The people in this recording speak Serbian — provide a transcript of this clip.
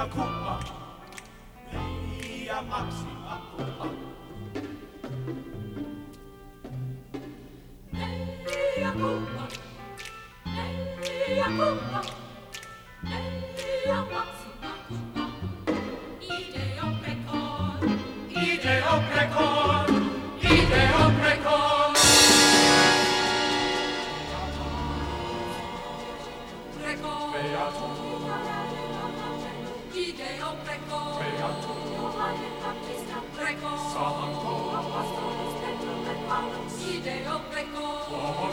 mea culpa, mea maxima culpa. Mea culpa, mea culpa, mea maxima culpa. Ideo precor, Ideo precor, ideo precor. precor, Beatum, ideo precor, beatum, precor, sancto, ideo precor,